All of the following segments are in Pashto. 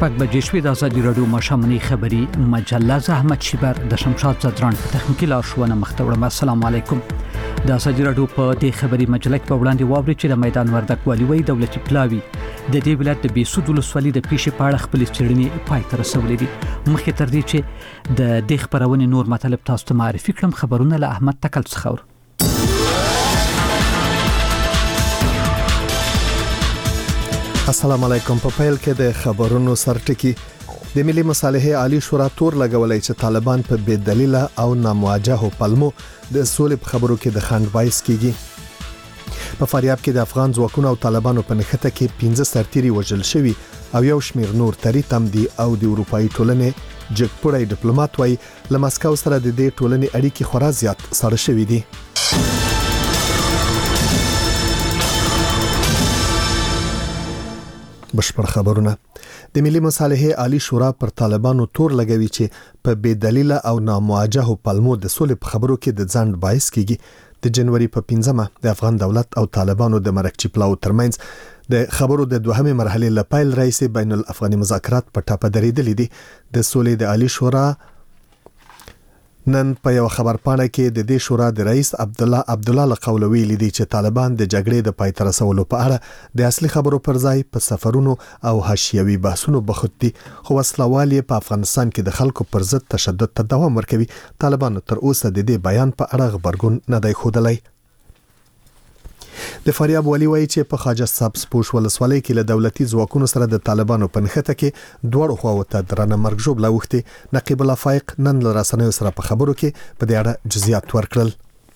شپږ بجې شوې. د ازادي راډیو مشامنی خبری مجله زحمت شیبر د شمشاد زدران په تخنیکی لارښوونه مخته وړم. السلام علیکم. د ازادي راډیو په دې خبری مجله کې په وړاندې واوري چې د میدان وردک والی وی دولتي پلاوی د دې ولایت د بیسود ولسوالۍ د پیښې په اړه خپل څېړنې پای ته رسولې دي. مخکې تر دې چې د دې خبرونې نور مطالب تاسو ته معرفي کړم، خبرونه له احمد تکل څخه. السلام علیکم. په پیل کې د خبرونو سرټکی. د ملي مصالحې عالی شورا تور لګولای چې طالبان په بې دلیل او نامواجهو پلمو د سولې په خبرو کې د خنډ باعث کیږي. په فاریاب کې د افغان ځواکونو او طالبانو په نښته کې 15 سرتیري وژل شوي او یو شمیر نور تری تم دي او د اروپאי ټولنې جګپړی ډیپلوماټ وای له مسکو سره د دې ټولنې اړیکې خورا زیات سره شوي دي. بشپړ خبرونه. د ملي مصالحې عالی شورا پر طالبانو تور لګوي چې په بې دلیل او نامواجهو پلمو د سولې په خبرو کې د ځند باعث کیږي. د جنوري په 15مه د افغان دولت او طالبانو د مرکچی پلاو ترمنځ د خبرو د دوهمه مرحله لپاره رئیس بین الافغاني مذاکرات په ټاپه درېدلې دي. د سولې د عالی شورا نن په یو خبرپاڼه کې د دې شورا د رئیس عبدالله لقولوی لیدي چې طالبان د جګړې د پای ته رسولو په اړه د اصلي خبرو پر ځای په سفرونو او حاشیوي بحثونو بوخت دي، خو وسلوال په افغانستان کې د خلکو پر ضد تشدد ته دوام ورکوي. طالبان تر اوسه د دې بیان په اړه خبرګون نه دی ښودلی. د فاریاب والی وایي چې په خواجه صاحب سپوش ولسوالۍ کې له دولتي ځواکونو سره د طالبانو په نښته کې دوړو خواو ته درنه مرګ ژوبله وختي. نقیب الله فایق نن له رسنیو سره په خبرو کې په دې اړه جزئیات ورکړل.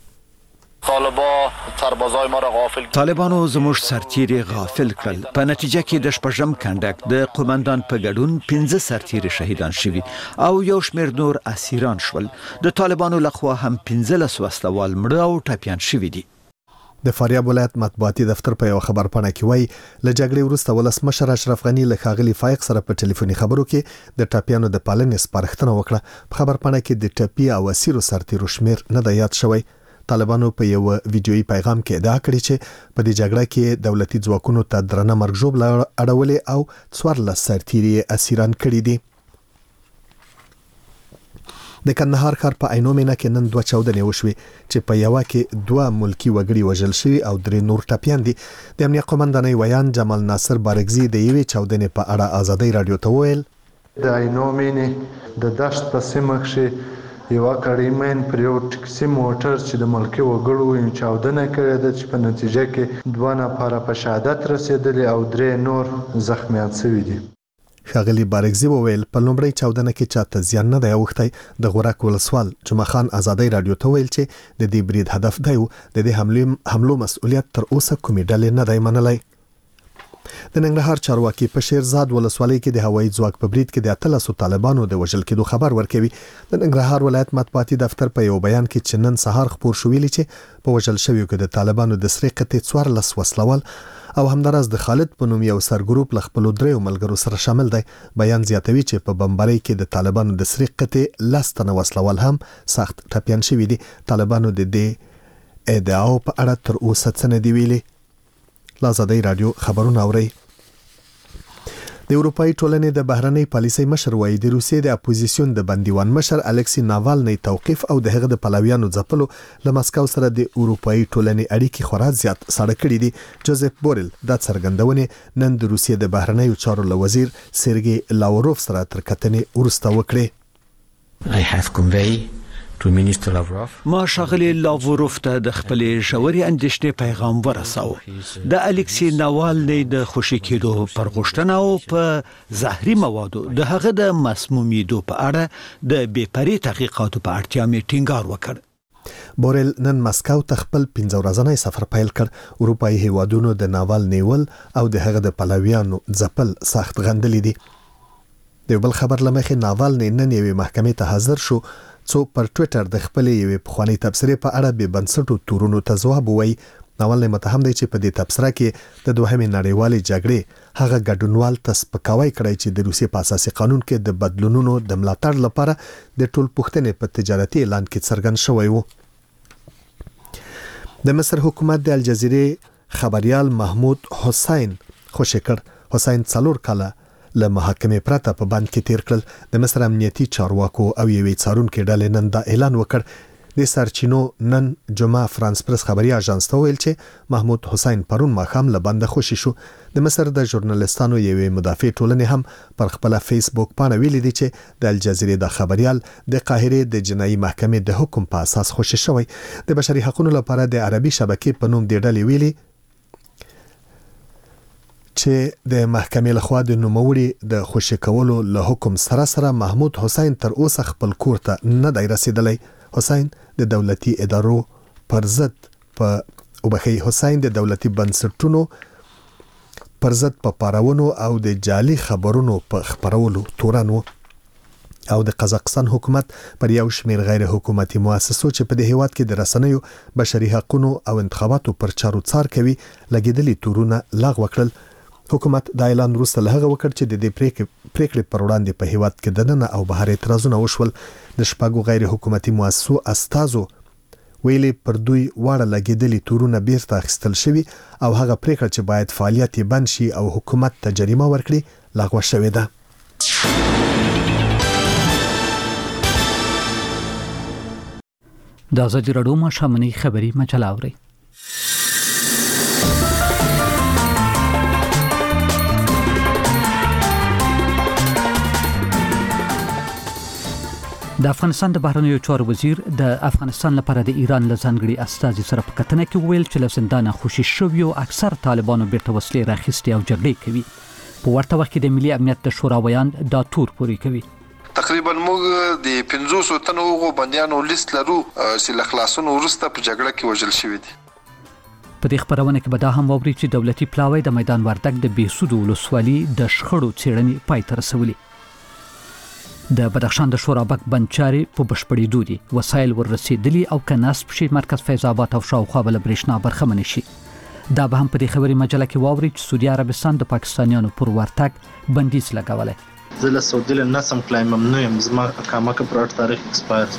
طالبانو زموږ سرتیري غافل کړل. په نتیجه کې د شپږم کنډک د قومندان په ګډون 15 سرتیري شهیدان شوي او یو شمیر نور اسیران شول. د طالبانو لخوا هم 15 وسلوال مړه او ټپیان شوي دي. د فاریاب ولایت مطبوعاتي دفتر په یو خبرپاڼه کې وایي له جګړې وروسته ولسمشر اشرف غنی له ښاغلي فایق سره په ټلیفوني خبرو کې د ټاپیانو د پالنې سپارښتنه وکړه. په خبرپاڼه کې د ټپي او اسیرو سرتیرو شمیر نه دی یاد شوی. طالبانو په یو ویډیويي پیغام کې ادعا کړې چې په دې جګړه کې دولتي ځواکونو ته درنه مرګ ژوبله اړولې او 14 سرتیري اسیران کړي دي. د کندهار ښار په عینومینه کې نن 2 چاودنې وشوي چې په یوه کې 2 ملکی وګړي وژل شوي او 3 نور ټپیان دي. د امنیت قومندانۍ ویان جمال ناصر بارګزي د یوې چاودنې په اړه ازادي رادیو ته وویل د عینومینې د دشت په سیمه کې یو کړیمن پر یو ټکسي موټر چې د ملکی وګړو چاودنه کړې ده چې په نتیجه کې 2 نفر په شهادت رسیدلي او 3 نور زخمیان شوي دي. ښاغلي بارګزي وویل په لومړی چاودنه کې چاته زیان نه دی اوښتی. د غورک ولسوال جمعه خان ازادي رادیو ته ویل چې د دې برید هدف دی د دې حملو مسؤلیت تر اوسه کومې ډلې نه دی منلی. د ننګرهار چارواکي په شیرزاد ولسوالۍ کې د هوایي ځواک په برید کې د 13 طالبانو د وژل کېدو خبر ورکوي. د ننګرهار ولایت مطبوعاتي دفتر په یو بیان کې چې نن سهار خبر شوی چې په وژل شویو کې د طالبانو د سرې قطې 14 وسلوال او همدارس د خالد په نوم یو سرګروپ له خپل 3 ملګرو سره شامل دی. بیان زیاتوي چې په بمبارۍ کې د طالبانو د سرې قطې 10 تنه وسلوال هم سخت ټپیان شوي دي. طالبانو د دې ادعاو په اړه تر اوسه څه نه دی ویلي. لازادي رادیو خبرونه اوري. د اروپאי ټولنې د بهرنۍ پالیسۍ مشر وایي د روسیې د اپوزیسیون د بندیوان مشر الکسی ناوالنی توقیف او د هغه د پلویانو ځپلو له مسکو سره د اروپאי ټولنې اړیکې خورا زیات ساړه کړي دي. جوزف بورل د څرګندونې نن د روسیې د بهرنیو چارو له وزیر سرګي لاوروف سره تر کتنې ورسته وکړي. I have conveyed to Minister Lavrov ما شاغلی لاوروف ته د خپلې ژورې اندېښنې پیغام ورساو. د الکسی ناوالنی د خوشي کېدو پر غوښتنه او په زهري موادو د هغه د مسمومیدو په اړه د بېپرې تحقیقاتو په اړتیا مې ټینګار وکړ. بورل نن مسکو ته خپل 15 ورځنی سفر پیل کړ. اروپאי هیوادونو د ناوالنی ول او د هغه د پلویانو ځپل سخت غندلې دي. د بل خبر لمخې ناوالنی نن یوې محکمې ته حاضر شو څو پر ټوئیټر د خپلې یوې پخوانۍ تبصرې په اړه بې بنسټو تورونو ته ځواب وویل. ناولنی متهم دی چې په دې تبصره کې د دوهمې نړیوالې جګړې هغه ګډونوال ته سپکاوی کړی چې د روسیې په اساسي قانون کې د بدلونونو د ملاتړ لپاره د ټولپوښتنې په تجارتي اعلان کې څرګند شوی و. د مصر حکومت د الجزیرې خبریال محمود حسین خوشی کړ. حسین 4 کاله له محاکمې پرته په بند کې تیر کړل. د مصر امنیتي چارواکو او یوې څارونکو ډلې نن دا اعلان وکړ. د سرچینو نن جمعه فرانس پرس خبري اژانس ته ویل چې محمود حسین پرون ماښام له بنده خوشی شو. د مصر د ژورنالیستانو یوې مدافع ټولنې هم پر خپل فیسبوک باندې ویلي دي چې د الجزیرې د خبريال د قاهره د جنایي محکمې د حکم په اساس خوشی شوی. د بشري حقوقو لپاره د عربي شبکې په نوم د ډلې ویلي چې د محکمې لخوا د نوموړي د خوشی کولو له حکم سره محمود حسین تر اوسه خپل کور ته نه دی رسیدلی. حسین د دولتي ادارو پر ضد حسین د دولتي بنسټونو پر ضد په پارونو او د جعلي خبرونو په خبرولو تورن او د قزاقستان حکومت پر یو شمېر غیر حکومتي مؤسسو چې په دې هیواد کې د رسنیو بشري حقوقو او انتخاباتو پر چارو څار کوي لګیدلي تورونه لغوه کړل. حکومت د اعلان وروسته له هغه وکړ چې د دې پریکړې پر وړاندې په هیواد کې دننه او بهر اعتراضونه وشول. د شپږو غیر حکومتي مؤسسو استازو ویلي پر دوی واړه لګیدلي تورونه بیرته اخیستل شوي او هغه پریکړه چې باید فعالیت بند شي او حکومت ته جریمه ورکړي لغوه شوې ده. د ازادي راډیو مشامنۍ خبري مجله اوري. د افغانستان د بهرنیو چارو وزیر د افغانستان لپاره د ایران له ځانګړي استازي سره په کتنه کې ویل چې له زندانه خوشي شویو اکثر طالبانو بیرته وسلې راخیستې او جګړې کوي. په ورته وخت کې د ملي امنیت د شورا ویان دا تور پوري کوي. تقریبا موږ د 500 تنو بنديانو لیست لرو چې له خلاصونو وروسته په جګړه کې وژل شوي دي. په دې خبرونه کې به دا هم ووري چې دولتي پلاوی د میدان وردګ د بیسودو ولسوالي د شخړو څېړنې پای ته رسولي. د بدخشان د شورابک بنچاري په بشپړېدو دي. وسایل ورسېدلي او کناسب شي مرکز فیض آباد او شاوخوا بل برېښنا برخمن شي. دا به هم په دې خبري مجله کې واوري چې سعودي عربستان د پاکستانیانو پر ورتګ بندیز لګولای. زه له سعودي له نسم کلایم ممنوع یم. زما اقامه که پر تاریخ ایکسپایر.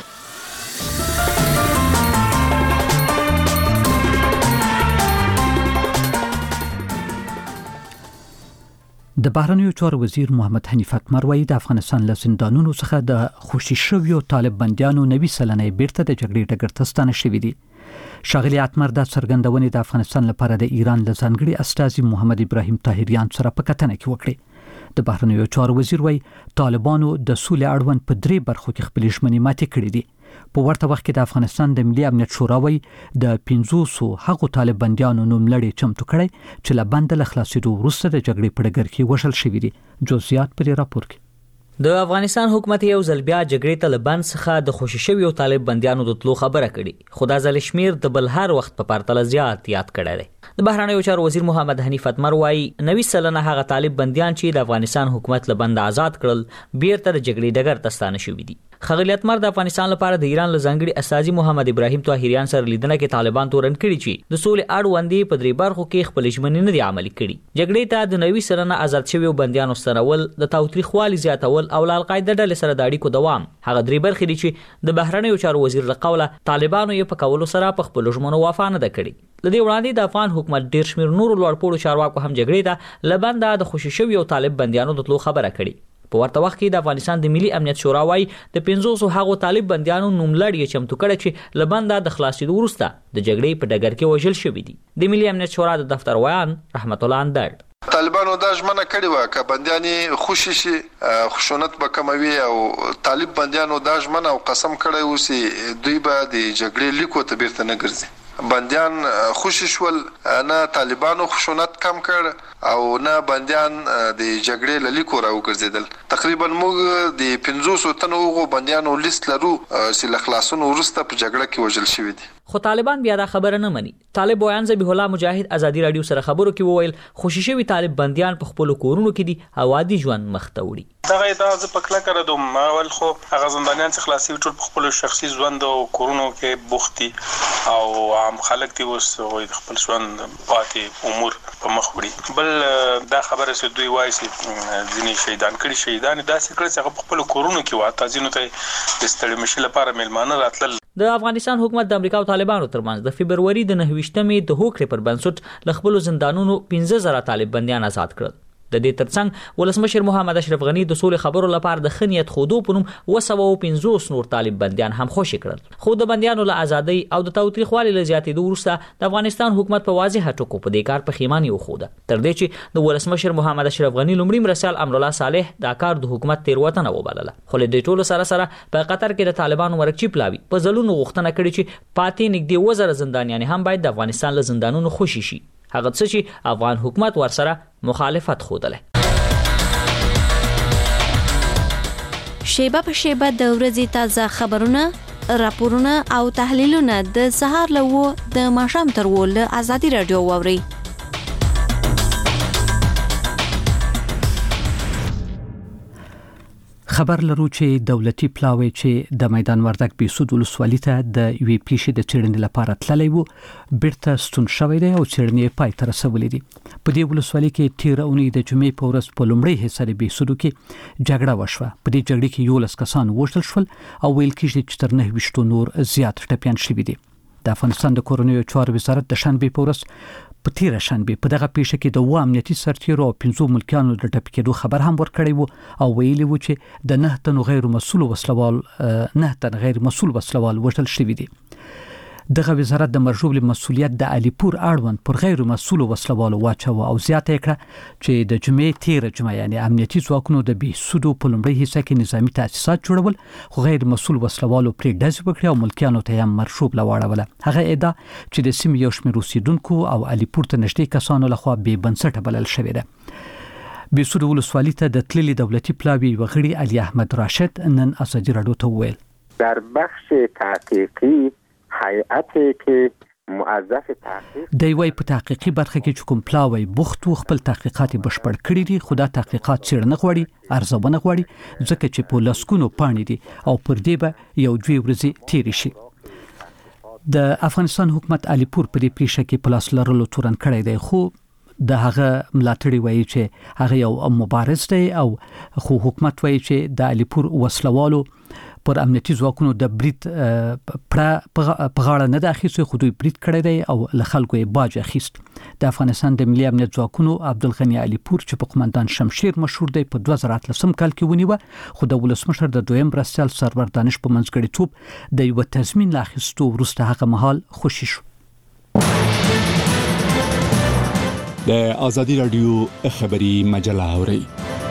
د بهرنیو چارو وزیر محمد حنیف اتمر وایي د افغانستان له زندانونو څخه د خوشي شویو طالب بندیانو 90 سلنه بیرته د جګړې ډګر ته ستانه شوي دي. ښاغلي اتمر د څرګندونې د افغانستان لپاره د ایران له ځانګړي استازي محمد ابراهیم طاهریان سره په کتنه کې وکړي. د بهرنیو چارو وزیر وایي طالبانو د سولې اړوند په 3 برخو کې خپل ژمنې ماتې کړې دي. په ورته وخت کې د افغانستان د ملي امنیت شورا وایي د 500 هغو طالب بندیانو نوملړې چمتو کړي چې له بند له خلاصېدو وروسته د جګړې په ډګر کې وژل شوي دي. جزئیات په راپور کې. د افغانستان حکومت یو ځل بیا جګړې ته له بند څخه د خوشي شویو طالب بندیانو د تلو خبره کړې، خو دا ځل شمیر د بل هر وخت په پرتله زیات یاد کړی دی. د بهرنیو چارو وزیر محمد حنیف اتمر وایي 90 سلنه هغه طالب بندیان چې د افغانستان حکومت له بند آزاد کړل بیرته د جګړې ډګر ته ستانه شوي دي. ښاغلي اتمر د افغانستان لپاره د ایران له ځانګړي استازي محمد ابراهیم طاهریان سره لیدنه کې طالبان تورن کړي چې د سولې اړوندې په 3 برخو کې خپل ژمنې نه دي عملي کړي. جګړې ته د 90 سلنه آزاد شویو بندیانو ستنول، د تاوتریخوالي زیاتول او له القاعده ډلې سره د اړیکو دوام هغه 3 برخې دي چې د بهرنیو چارو وزیر له قوله طالبانو یې په کولو سره په خپل ژمنو وفا نه ده کړې. لدې وړاندې د افغان حکومت ډیر شمیر نور لوړپوړو چارواکو هم جګړې ته لبنده د خوشي شویو طالب بندیانو د تلو خبره کړې. په ورته وخت کې د افغانستان د ملي امنیت شورا وايي د 500 هغو طالب بندیانو نوملړ چمتو کړي چې لبنده د خلاصېدو وروسته د جګړې په ډګر کې وژل شوي دي. د ملي امنیت شورا د دفتر ویان رحمت الله اندړ طالبانو دا ژمنه کړې وه که بندیانې خوشي شي خشونت به کموي، او طالب بندیانو دا ژمنه او قسم کړی و چې دوی به د جګړې لیکو ته بیرته نه ګرځي. بندیان خوشي شول، نه طالبانو خشونت کم کړ او نه بندیان د جګړې له لیکو راوګرځېدل. تقریبا موږ د 500 تنو بندیانو لیست لرو چې له خلاصونو وروسته په جګړه کې وژل شوي دي. خو طالبان بیا دا خبره نه مني. طالب ویان ذبیح الله مجاهد ازادي رادیو سره خبرو کې وویل خوشي شوي طالب بندیان په خپل کورونو کې دي او عادي ژوند مخ ته وړي. دغه دا ز پکلا کړه دوم اول خو هغه زندانیان چې خلاصي ټول په خپل شخصي ژوند او کورونو کې بوختي او عام خلک دی اوس د خپل ژوند پاتې امور په مخ وړي. بل دا خبره چې دوی وایي چې ځینې شهیدان کړي داسې کړي چې هغه په خپل کورونو کې واته ځینو ته د ستړي مشي لپاره میلمانه راتلل. د افغانستان حکومت د امریکا او طالبانو ترمنځ د فبرवरी د 29مې د هوکړې پر بنسټ ل خپل زندانونو 15000 طالب بندیان آزاد کړل. د دې ترڅنګ ولسمشر محمد اشرف غنی د سولې خبرو لپاره د خنیت خودو پونم 250 نور طالب بنديان هم خوشی کړل. خو د بنديانو له ازادۍ او د تاوتریخوالي له زیاتېدو وروسته د افغانستان حکومت په واضحه ټکو په دې کار پښیماني وښوده، تر دې چې د ولسمشر محمد اشرف غنی لومړي مرسل امرالله صالح دا کار د حکومت تیروتنه وبلله. خو له دې ټولو سره په قطر کې د طالبانو ورکچی پلاوي په ځلونو غوښتنه کړې چې پاتې نږدې 1000 زندانیان هم باید د افغانستان له زندانونو خوشي شي، هغه څه چې افغان حکومت ورسره مخالفت خوده. شیبه په شیبه د ورځې تازه خبرونه، راپورونه او تحلیلونه د سهار له د ماښام تر ول ازادي رادیو واوري. خبر لرو چې دولتي پلاوی چې د میدان وردګ بیسود ولسوالۍ ته د یوې پیښې د څېړنې لپاره تللی و بیرته ستون شوی دی او څېړنې پای ته رسولې دي. په دې ولسوالۍ کې تېره اونۍ د جمعې په ورځ په لومړۍ حصه د بیسودو کې جګړه وشوه. په دې جګړې کې 11 کسان وژل شول او ویل کېږي چې تر 9 نور زیات ټپیان شوي دي. د افغانستان د کورنیو چارو وزارت د شنبې په ورځ په تیره شنبه په دغه پیښه کې د امنیتي سرتیرو او 15 ملکیانو د ټپي کېدو خبر هم ورکړی وو او ویلي وو چې د 9 تن غیر مسؤل وسلوال وژل شوي دي. دغه وزارت د مرجوب مسؤلیت د علیپور اړوند پر غیر مسؤل وسلوالو واچوه او زیاته کړه چې د جمعې تیره جمعه یعنی امنیتي ځواکونو د بیسودو په لومړۍ حصہ کې نظامی تاسیسات جوړول، خو غیر مسؤل وسلوالو پرې ډز وکړي او ملکیانو ته هم مرجوب لواړوله. هغه ادعا چې د سیمې یو شمېر اوسیدونکو او علیپور ته نږدې کسانو لخوا بې بنسټه بلل شوې ده. بیسودو ولسوالۍ ته د تللي دولتي پلاوي وغړي علي احمد راشد نن ازادي رادیو ته وویل در بخش تحقیقی هیئتی که موظف تحقیق دی وای په تحقیقي برخه کې چې کوم پلاوی بوختو خپل تحقیقات بشپړ کړی دي، خو دا تحقیقات څېړنه غواړي، ارزونه غواړي، ځکه چې په لسکونو پاڼې دي او پر دې به یو 2 ورځې تیرې شي. د افغانستان حکومت علیپور په دې پیښه کې پلاس لرلو تورن کړی دی، خو د هغه ملاتړي وایي چې هغه یو مبارز دی او خو حکومت وایي چې د علیپور وسلوالو پر امنیتي ځواکونو د برید په غاړه نه د اخیستو، خو دوی برید کړی دی او له خلکو یې باج اخیست. د افغانستان د ملي امنیت ځواکونو عبدالغني علیپور چې په قومندان شمشیر مشهور دی په 2013 کال کې ونیوه، خو د ولسمشر د دویم مرستیال سرور دانش په منځګړیتوب د یو تضمین لا اخیستو وروسته هغه مهال خوشي شو. د ازادي رادیو خبري مجله اوري.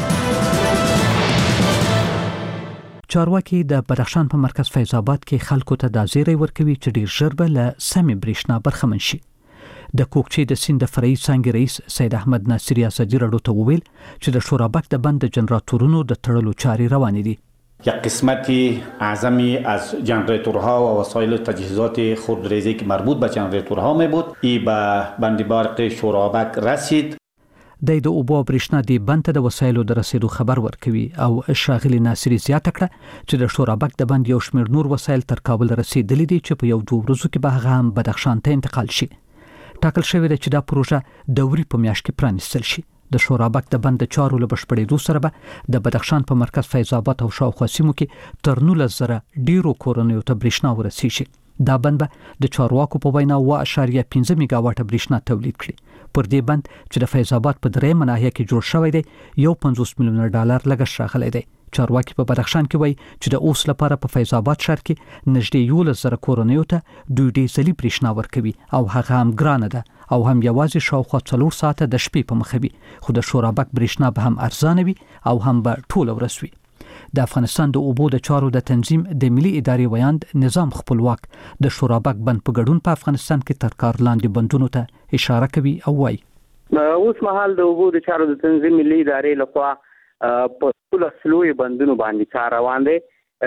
چارواکي د بدخشان په مرکز فیض آباد کې خلکو ته د زیری ورکوي چې ډیر ژر به له سمې برېښنا برخمن شي. د کوکچې د سیند فرعي څانګې رئیس سید احمد ناصری ازادي رادیو ته وویل چې د شورابک د بند د جنراتورونو د تړلو چارې روانې دي. یک قسمتی اعظمی از جنراتورها و وسایل تجهیزات خودریزی که مربوط به جنراتورها می بود ای به بند برق شورابک رسید. د اوبو برېښنا دی بند ته د وسایلو د رسیدو خبر ورکوي او شاغلی ناصری زیاته کړه چې د شورابک د بند یو شمېر نور وسایل تر کابل رسیدلي دي چې په یو 2 ورځو کې به هغه هم بدخشان ته انتقال شي. ټاکل شوی دی چې دا پروژه دوري په میاشت کې پرانیستل شي. د شورابک د بند چارو له بشپړېدو سره به د بدخشان په مرکز فیض آباد او شاوخوا سیمو کې تر 19,000 ډیرو کورنیو ته برېښنا ورسیږي. دا بند به د چارواکو په وینا 1.5 میگاواټه برېښنا تولید کړي. پر دې بند چې د فیض آباد په درېمه ناحیه کې جوړ شوی دی $50 میلیون لګښت راغلی دی. چارواکي په بدخشان کې وایي چې د اوس لپاره په فیض آباد ښار کې نږدې 11,000 کورنیو ته دوی ډیزلي برېښنا ورکوي او هغه هم ګرانه ده او هم یوازې شاوخوا 4 ساعته د شپې په مخه وي، خو د شورابک برېښنا به هم ارزانه وي او هم به ټوله ورځ وي. د افغانستان د اوبو د چارو د تنظیم د ملي ادارې ویاند نظام خپلواک د شورابک بند په ګډون په افغانستان کې تر کار لاندې بندونو ته اشاره کوي او وایي اوس مهال د اوبو د چارو د تنظیم ملي ادارې لخوا په ټول اصلي بندونو باندې کار روان دی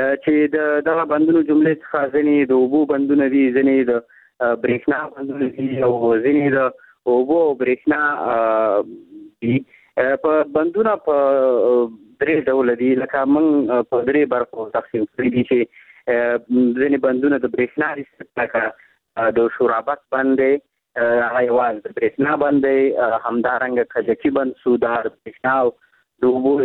چې دغه بندونو جملې څخه ځینې د اوبو بندونه دي، ځینې د برېښنا بندونه دي او ځینې د اوبو برېښنا دي. په بندونه په 3 ډول دي، لکه موږ په 3 برخو تقسیم کړي دي چې ځینې بندونه د برېښنا دي، لکه د شورابک بند دی، هغه یوازې د برېښنا بند دی، همدارنګه کجکي بند سودار برېښنا او د اوبو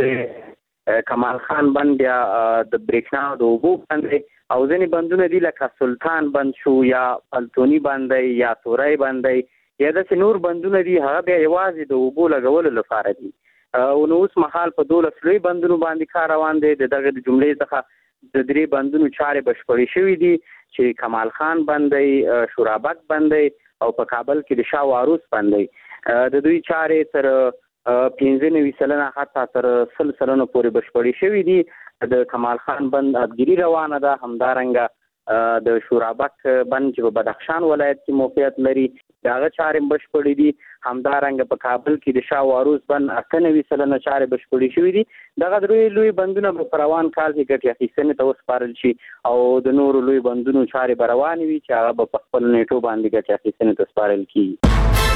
کمال خان بند یا د برېښنا او د اوبو بند دی، او ځینې بندونه دي لکه سلطان بند شو یا پلتوني بند دی یا تورای بند دی یا داسې نور بندونه دي، هغه بیا یوازې د اوبو لګولو لپاره دي. او نو اوس مهال په 12 لوی بندونو باندې کار روان دی. دغه جملې څخه د 3 بندونو چارې بشپړې شوې دي چې کمال خان بند دی، شورابک بند دی او په کابل کې د شاه واروس بند دی. د دوی چارې تر 95% حتی تر 100% پورې بشپړې شوې دي. د کمال خان بند ابګری روانه ده، همدارنګه د شورابک بند چې په بدخشان ولایت کې موقعیت لري داغه چارې بشپړې دي. همدارنګه په کابل کې د شاه واروس بند 98% چارې بشپړې شوې دي. دغه لوی بندونه په روان کال کې ګټه اخیستنې ته وسپارل شي او د نورو لوی بندونو چارې به روانې وي چې هغه په خپل نیټو باندې ګټه اخیستنې ته وسپارل کیږي.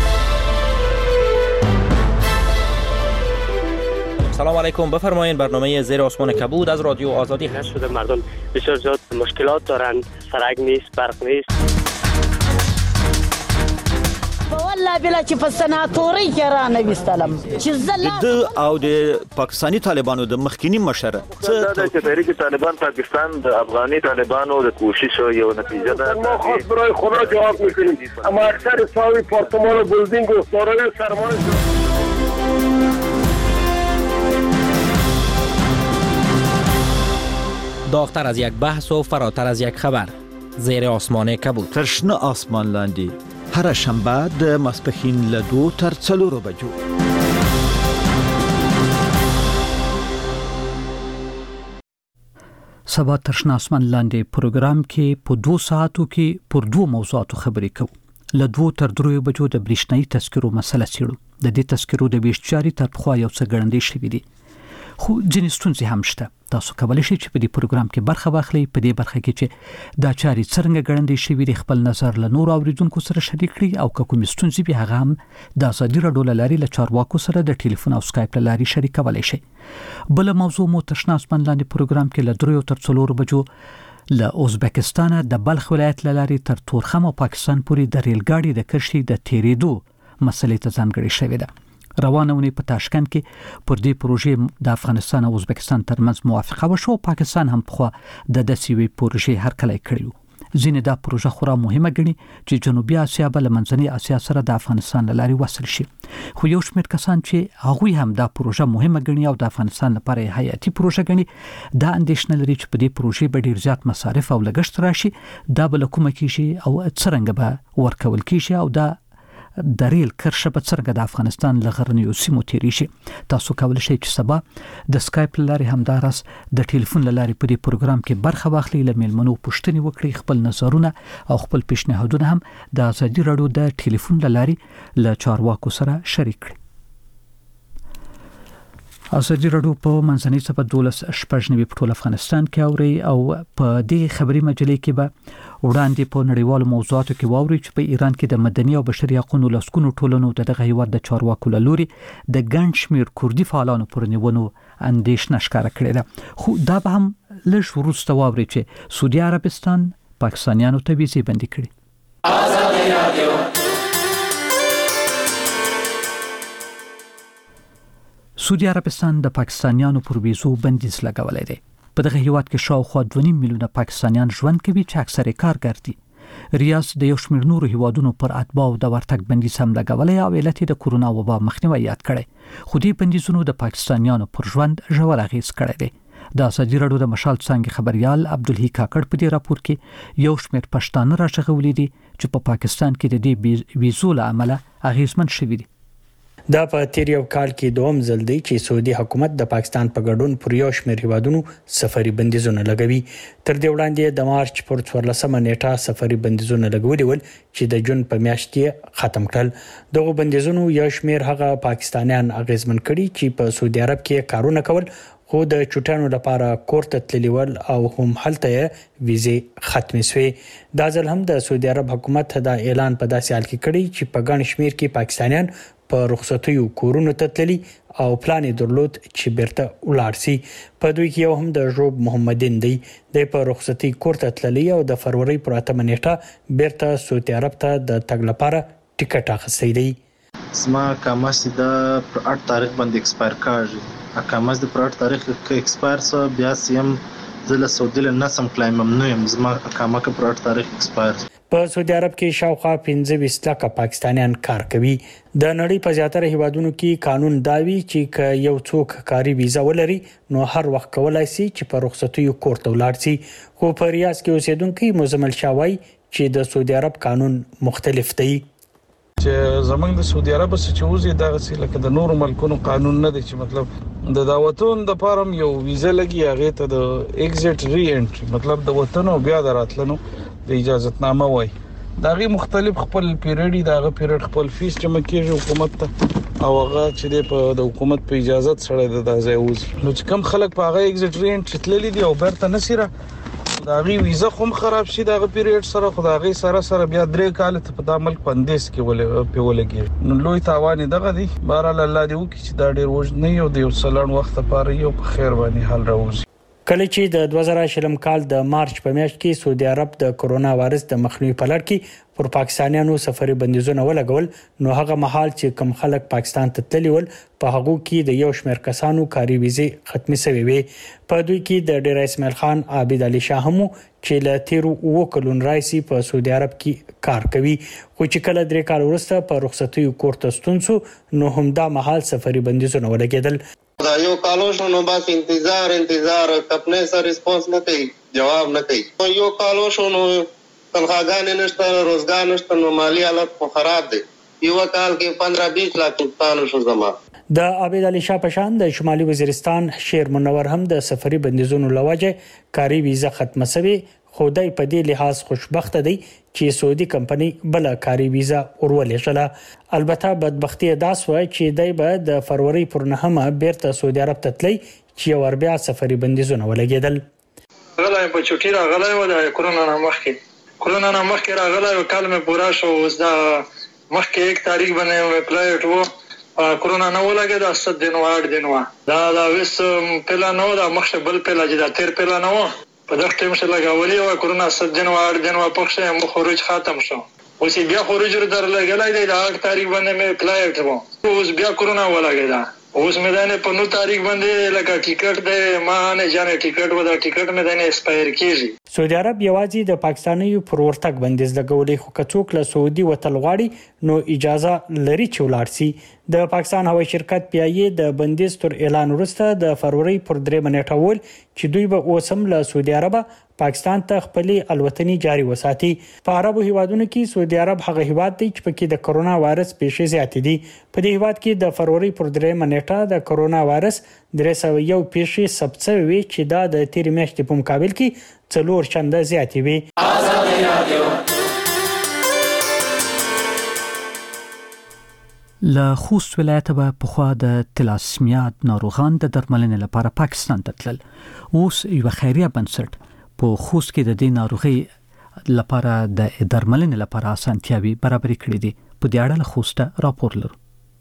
سلام علیکم، بفرمایید. برنامه زیر آسمان کبود از رادیو آزادی هست. شده مردم بسیار زیاد مشکلات دارند، سرک نیست، برق نیست. والله بلا چې په سناتوري کې را نوستلم چې زلا د او د پاکستانی طالبانو د مخکینی مشر دا چې تحریک طالبان پاکستان د افغاني طالبانو د کوشش یو نتیجه ده. ما خاص برای خدا جواب میکنیم، اما اکثر ساوی پارتمان و بلدینگ و سارای سرمایه داغتر از یک بحث و فراتر از یک خبر. زیر آسمان کبود. ترشنه آسمان لاندې هر شنبه د ماسپښین له 2 تر 4 بجو. سبا ترشنه آسمان لاندې پروګرام کې په 2 ساعتو کې پر 2 موضوعاتو خبرې کوو. له 2 تر 3 بجو د برېښنايي تذکرو مسله څېړو. د دې تذکرو د ویش جاري تر پخوا یو څه ګړندې شوي دي، خو ځینې ستونزې هم شته. تاسو کولی شئ چې په دې پروګرام کې برخه واخلئ. په دې برخه کې چې دا چارې څنګه ګړندې شوي دي خپل نظر له نورو اوریدونکو سره شریک کړئ او که کومې ستونزې وي هغه هم د ازادي راډیو له لارې له چارواکو سره د ټلیفون او سکایپ له لارې شریکولی شئ. بله موضوع مو تشنه آسمان لاندې پروګرام کې له 3 تر 4 بجو له ازبکستانه د بلخ ولایت له لارې تر تورخم او پاکستان پورې د ریل ګاډي د کرښې د تیریدو مسلې ته ځانګړې شوې ده. روانه ونې په تاشکند کې پر دې پروژې د افغانستان او ازبکستان ترمنځ موافقه وشوه. پاکستان هم پخوا د داسې یوې پروژې هرکلی کړی و. ځینې دا پروژه خورا مهمه ګڼي چې جنوبي اسیا به له منځنۍ اسیا سره د افغانستان له لارې وصل شي. خو یو شمېر کسان چې هغوی هم دا پروژه مهمه ګڼي او د افغانستان لپاره یې حیاتي پروژه ګڼي دا اندېښنه لري چې په دې پروژې به ډېر زیات مصارف او لګښت راشي. دا به له کومه کیږي او څرنګه به ورکول کیږي او دا د ریل کرښه به څرنګه د افغانستان له غرنیو سیمو تیری شي. تاسو کولی شئ چې سبا د سکایپ له لارې همداراز د ټلیفون له لارې په دې پروګرام کې برخه واخلئ، له میلمنو پوښتنې وکړئ، خپل نظرونه او خپل پیشنهادونه هم د ازادي راډیو د ټلیفون له لارې له چارواکو سره شریک کړئ. ازادي راډیو په منځنۍ صفحه 12 په ټول افغانستان کې اوري او په دې خبري مجلې کې به وړاندې په نړیوالو موضوعاتو کې واوري چې په ایران کې د مدني او بشري حقوقو لسکونو ټولنو دغه هیواد د چارواکو له لوري د ګڼ شمېر کردي فعالانو پر نیونو اندېښنه ښکاره کړې ده. خو دا به هم لږ وروسته واوري چې سعودي عربستان پاکستانیانو ته ویزې بندي کړې. ازادي راډیو سعودي عربستان د پاکستانیانو پر ویزو بندیز لګولې دی. په دغه هیواد کې شاوخوا 2.5 میلیونه پاکستانیان ژوند کوي چې اکثره کارګر دي. ریاض د یو شمېر نورو هیوادونو پر اتباعو د ورتګ بندیز هم لګولې او علت د کورونا وبا مخنیوي یاد کړي. خو دې بندیزونو د پاکستانیانو پر ژوند ژور اغېز کړی دی. د ازادي راډیو د مشال څنګه خبريال عبدالحی کاکړ په دې راپور کې یو شمېر پښتانه راشغولې دي چې په پاکستان کې د دې ویزو له امله اغېزمن شوي دي. دا په تیر یو کال کې دوم ځل دی چې سعودي حکومت د پاکستان په ګډون پر یو شمېر هیوادونو سفري بندیزونه لګوي. تر دې وړاندې د مارچ پر 14 نیټه سفري بندیزونه لګولي ول چې د جون په میاشت کې ختم کړل. دغه بندیزونو یو شمېر هغه پاکستانیان اغیزمن کړي چې په سعودي عرب کې کارونه کول، خو د چټانو لپاره کور ته تللی ول او هم هلته ویزې ختمې شوې. دا ځل هم د سعودي عرب حکومت دا اعلان په داسې حال کې کړی چې په ګڼ شمېر کې پاکستانیان په رخصتیو کورونو ته تللی او پلان یې درلود چې بیرته ولاړ شي. په دوی کې یو هم د ژوب محمدین دی. د په رخصتي کور ته تللی او د فروری پر 8 نیټه بیرته سعودي عرب ته د تګ لپاره ټیکټ اخیستی دی. زما کاماس د پر 8 تاریخ باندې ایکسپایر کاږي. کاماس د پر 8 تاریخ کې ایکسپایر سو بیا سیم زله سعودي له نسم کلایم ممنوع زما کاماکه پر 8 تاریخ ایکسپایر. په سعودي عرب کې شاوخوا 15 لک پاکستانیان کار کوي. د نړۍ په زیاتره هیوادونو کې قانون داوي چې یو څوک کاري ویزا ولري نو هر وخت کولای شي چې په رخصتیو کور ته ولاړ شي. خو په ریاض کې اوسیدونکو مزمل شاوي چې د سعودي عرب قانون مختلف دی. چې زمونږ د سعودي عرب څخه چې وزي دغه څه لکه د نورو ملکونو قانون نه دی چې مطلب د دعوتون د فارم یو ویزا لګي هغه ته د ایگزټ ری انټری مطلب د وطن او بیا دراتلنو د اجازهتنامه وای. دغه مختلف خپل پیریډ دغه پیریډ خپل فیس جمع کیږي حکومت ته او هغه چې د حکومت په اجازه سره د ځای وزي. نو چې کم خلک په هغه ایگزټ ری انټری تللی دي او برته نسیره داغي ویزا خو خراب شي دغه پیریډ سره خدایي سره بیا 3 کال ته په عمل پندیس کې ولګي. نو لوی تاوان دغه دی. بهرحال الله دې وکړي چې دا ډیر وژن نه یو د یو سلان وخت لپاره یو په خیر باندې حل راوځي. کله چې د 2020 کال د مارچ په میاشت کې سعودي عرب د کرونا وایرس د مخنیوي په لړ کې پر پاکستانیانو سفري بندیزونه ولګول نو هغه مهال چې کم خلک پاکستان ته تللی ول په هغه کې د یو شمېر کسانو کاري ویزې ختمي شوې وي. په دوی کې د ډیر اسماعیل خان عابد علي شاه هم چې له 13 کلونو راځي په سعودي عرب کې کار کوي. خو چې کله 3 کال وروسته په رخصتیو کور ته ستون شو نو هم دا مهال سفري بندیزونه ولګیدل. دا یو کالو شنو بس انتظار خپل سره ریسپانس نه کوي جواب نه کوي. یو کالو شنو تنخواګانې نشته روزګار نشته نو مالی حالت خراب دی. یو کال کې 15-20 لک پاکستان شو زما. د عابد علي شاه پشان د شمالي وزیرستان شیر منور هم د سفري بندیزونو لوجه کاري ویزا ختمه شوی. خدای په دې لحاظ خوشبخت دی چې سعودي کمپنی بل کاري ویزا ورولېږله. البته بدبختی داس وای چې دای به د فروری پر 9 بیرته سعودي عرب ته تللی چې ور بیا سفري بندیزونه ولګیدل. غلای په چوټی راغلای و د کرونا نه مخکې راغلای و کال مې پورا شو. اوس دا مخکې 1 تاریخ باندې مې پلایټ وو کرونا نه ولګید 7 دن و 8 دن و دا وس پلا نو دا مخشه بل پلا چې دا تیر پلا نو په دغه ټیم سره لګاولي او کرونا 7 دن و 8 دن و پخشه مو خروج ختم شو. اوس بیا خروج در لګلای دی دا 8 تاریخ باندې مې پلایټ وو. اوس بیا کرونا ولګیدا. اوس مې دانه په 9 تاریخ باندې لکه ټیکټ دی ما نه جانه ټیکټ و دا ټیکټ مې دانه اسپایر کیږي. سعودي عرب یوازې د پاکستانیو پر ورتګ بندیز لګولې خو کڅوک له سعودي وتل غواړي نو اجازه لري چې ولاړ شي. د پاکستان هوایي شرکت پیایي د بندیز تر اعلان وروسته د فروری پر 3 نیټه ول چې دوی به اوسم له سعودي عرب پاکستان ته خپل الوتنی جاری وساتي. په عربو هیوادونو کې سعودي عرب هغه هیواد دی چې پکې د کرونا وایرس پیښې زیاتې دي. په دې هیواد کې د فروری پر 3 نیټه د کرونا وایرس 301 پیښې ثبت شوې چې دا د تیر میاشتې په مقابل کې 4 چنده زیاتې وي. له خوست ولایت به په خوا د تلاسمیات ناروغان د درملنې لپاره پاکستان ته تلل. اوس یو خیریه بنسټ په خوست کې د دې ناروغي لپاره د درملنې لپاره اسانتیاوي برابرې کړې دي. په دې اړه له خوست راپور لرو.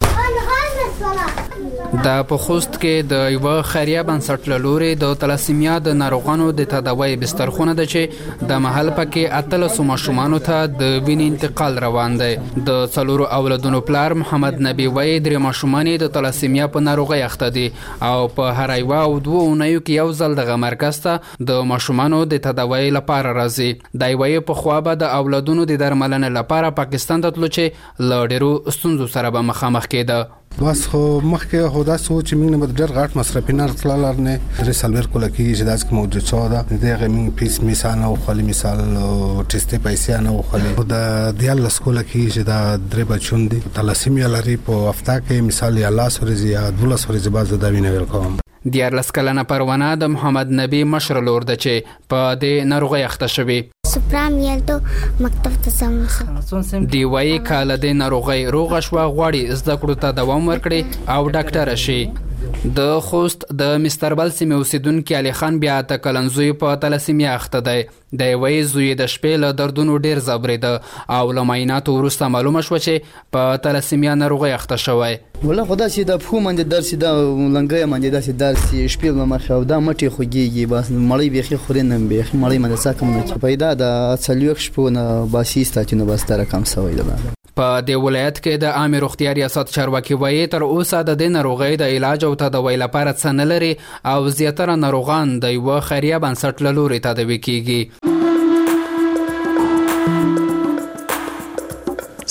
د پخوست کې د یو خیریه بنسټ له لوري د تلاسیمیا د ناروغانو د تداوی بسترخونه ده چې د محل پکې اتل ماشومانو ته د وینې انتقال روان دی. د څلورو اولادونو پلار محمد نبی وای درې ماشومان د تلاسیمیا په ناروغي اخته دي او په هر یو او 2 اونیو کې یو ځل دغه مرکز ته د ماشومانو د تداوی لپاره راځي. د وای په خوا به د اولادونو د درملنې لپاره پاکستان ته تلو چې له ډیرو ستونزو سره به مخامخ کېده. بس خو مخکې خدا سوچ موږ نه بدل غاټ مصرفینه تللار نه رسالور کوله کې چې داس موجود شو دا دغه موږ پیس مثال او خالي مثال ټیسټ پیسې نه وخلي دا دیال سکوله کې چې دا درې بچون دي تلاسیمیا لري په هفته کې مثال یا لاس ورځي یا 12 ورځې بعد دا وینه ورکوم. دیارلس کلنه پروانه د محمد نبی مشر لور ده چې په دې ناروغي اخته شوی. سپرام یلته مکتب ته سم دی وای کاله د ناروغي روغ شو غواړي زده کړو ته دوام ورکړي او ډاکټر شي. د خوست د مستر بل سیمه اوسیدونکو علي خان بیا ته کلنزوی په تلاسیمیا اخته دی. د وای زوی د شپې له دردونو ډیر زبرېده او لماینات ورسته معلومه شو چې په تلاسیمیا ناروغي اخته شوی. ولا خدا سي د فو من درس دا لنګي من د درس شپې ما خو دا مټي خوږي بس مړی بيخي خورینم بيخي مړی من ساکم نه پیدا د اصليوخ شپونه باسي ستاتینو بس تر کم سوي ده. په دې ولایت کې د عامه روغتیا ریاست چارواکي وایي تر اوسه د دې ناروغي د علاج او تداوی لپاره څه نه لري او زیاتره ناروغان د یو خیریه بنسټ له لوري تداوی کیږي.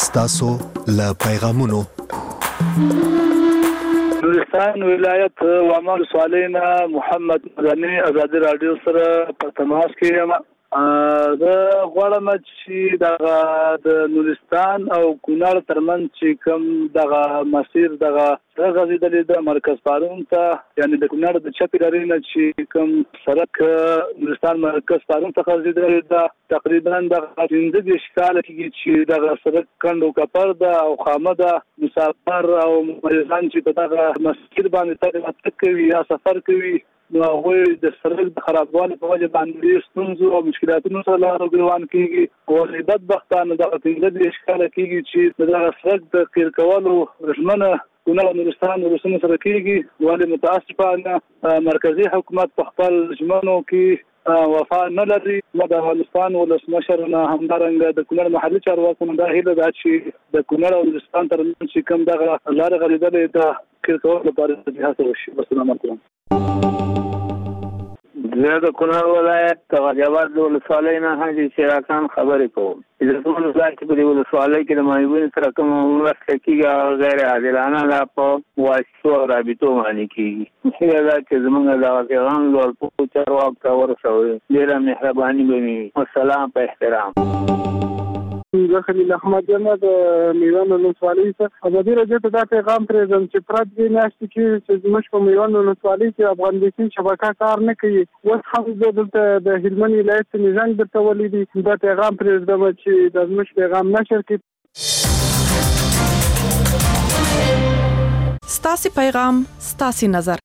ستاسو له پیغامونو. نورستان ولایت وامل سوالینا محمد مدني آزادي رادیو سره په تماس کې یم. دا غواړم چې د نورستان او کونړ ترمنځ چې کوم دغه مسیر دغه غزیدلې د مرکز پارون ته یعنی د کونړ د چپی لري نه چې کوم سړک نورستان مرکز پارون ته غزیدلې ده تقریبا د 15 کال کې چې دغه سړک کندو کپر ده او خامه ده مسافر او مریضان چې په دغه مسیر باندې تګ کوي یا سفر کوي نو هغوی د سړک د خرابوالي په وجه باندې ستونزو او مشکلاتونو سره لار روان کېږي او بدبختانه دغه 15 کاله کېږي چې دغه سړک د قیر کولو ژمنه کونړ نورستان ورسره سره کېږي ولې متاسفانه مرکزی حکومت په خپل ژمنو کې وفا نه لري. د افغانستان ولسمشر نه همدارنګه د کونړ محلي چارواکو نه دا هیله ده چې د کونړ او نورستان ترمنځ چې کوم دغه لار غځېدلې ده قیر کولو لپاره هڅه وشي. السلام علیکم. زه د کونړ ولایت د غجاوات ولسوالۍ نه حاجي شیراخان خبرې کوم. د ټول ځای کې په ولسوالۍ کې د مایوین سره کوم مرسته کیږي غیر عادلانه لا په واسطو او رابطو باندې کیږي. هغه چې زمونږ د پیغام لور په چارواکو ته ورسوي ډیره مهرباني به وي. والسلام په احترام. زه خلیل احمد یم د میوند ولسوالۍ څخه. ازادي راډیو ته دا پیغام پرېږدم چې پرات دې میاشتې کې چې زموږ په میوند ولسوالۍ کې افغان بیسین شبکه کار نه کوي. اوس هم زه دلته د هلمند ولایت نژنګ درته ولیدي. دا پیغام پرېږدم چې د زموږ پیغام نشر کړي. ستاسې پیغام ستاسې نظر.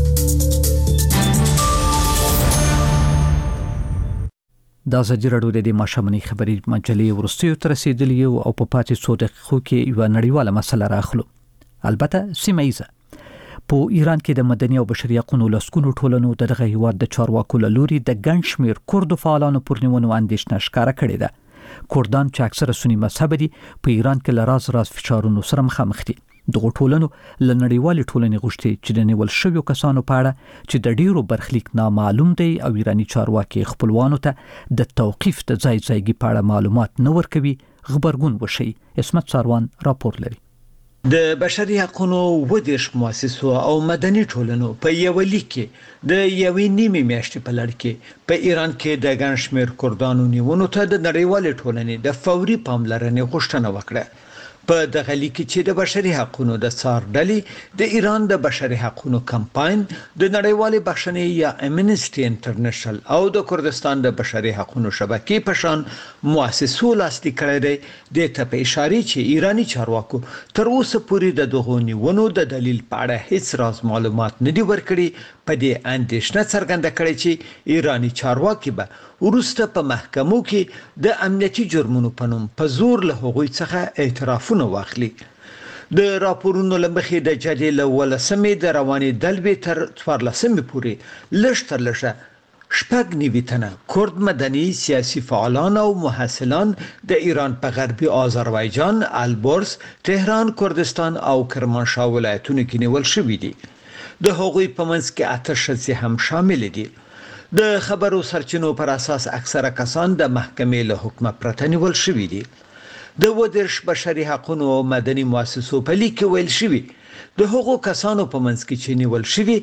د ازادي راډیو د ماشومنۍ خبري مجلې ورستیو تر رسیدلی او په پاتې 100 دقیقو کې یو نړیواله مسله راخلو. البته سیمایزه په ایران کې د مدني او بشري حقوقو لسکونو ټولنو دغه هیواد د چارواکو لوري د ګڼ شمیر کورد فعالانو پر نیونو اندیشنه ښکارا کړې ده. کردان چې اکثره سنی مذهب دي په ایران کې لراز فشارونو سره مخامخ دي. دغه ټولنو لنړیوال ټولنې غوښتي چې د نیول شویو کسانو په اړه چې د ډیرو برخلیک نامعلوم دی او ایرانی چارواکي خپلوانو ته د توقيف د ځایګي په اړه معلومات نه ورکوي خبرګون وشي. اسمت ساروان راپور لري. د بشري حقوقو ودیش مؤسسو او مدني ټولنو په یو لیک کې د یوې نیمه میاشتې په لړ کې په ایران کې د ګڼ شمیر کردانو نیونو ته د نړیوال ټولنې د فوري پاملرنې غوښتنه وکړه. په دغه لیک کې چې د بشري حقوقو د څار ډلې د ایران د بشري حقوقو کمپاین د نړیوال بخښنې یا امنیسټي انټرنیشنل او د کردستان د بشري حقوقو شبکې په شان مؤسسو لاسلیک کړی دی. د ته په اشاره چې ایرانی چارواکو تر اوسه پورې د دغو نیونو د دلیل په اړه هیڅ راز معلومات نه دی ورکړي. په دې اندیشنه څرګنده کړې چې ایرانی چارواکي به ورسته په محکمو کې د امنیتي جرمونو په نوم په زور له هغوی څخه اعترافونه واخلي. د راپورونو لمخې د جدي له ولسمې د رواني دلوي تر 14 پورې لږ لږه شپږ نیویتنه کورد مدني سیاسي فعالان او محصلان د ایران په غربي آذربایجان، البرز، تهران، کردستان او کرمانشاه ولایتونو کې نیول شوي دي. د هغوی په منځ کې 8 ښځې هم شامل دي. د خبرو سرچینو پر اساس اکثره کسان د محکمې له حکم پرته نیول شوي دي. د ودرش بشري حقوقو او مدني مؤسسو په لیک کې ویل شوي د هغو کسانو په منځ کې چې نیول شوي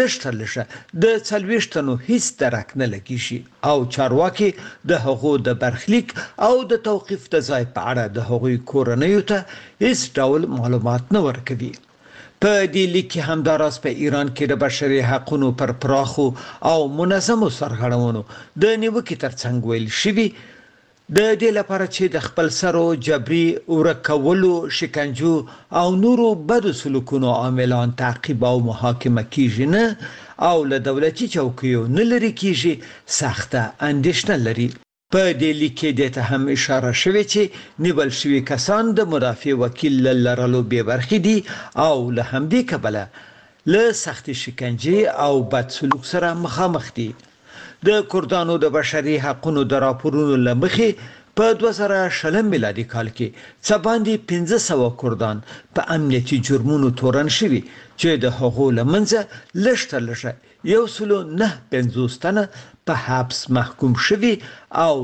لږ د 40 تنو هیڅ درک نه لګیږي او چارواکي د هغو د برخلیک او د توقيف د ځای په اړه د هغوی کورنیو ته هیڅ ډول معلومات نه ورکوي. په دې لیک کې همداراز په ایران کې د بشري حقوقو پر پراخو او منظمو سرغړونو د نیوکې ترڅنګ ویل شوي د دې لپاره چې د خپل سرو جبري ورکولو، شکنجو او نورو بدو سلوکونو عاملان تعقیب او محاکمه کیږي نه او له دولتي چوکیو نه لري کیږي سخته اندیشنه لري. په دې لیک کې د هم اشاره شوې چې نیول شوي کسان د مدافع وکیل لرلو به برخې دي او له همدې کبله له سخت شکنجه او بد سلوک سره مخامخ دي. د کردانو د بشري حقوقو د راپورونو لمخې په 2020 میلادي کال کې څه باندې 1500 کردان په امنیتي جرمونو تورن شوي چې د هغو لمنځه لږ 150 تنه په حبس محکوم شوي او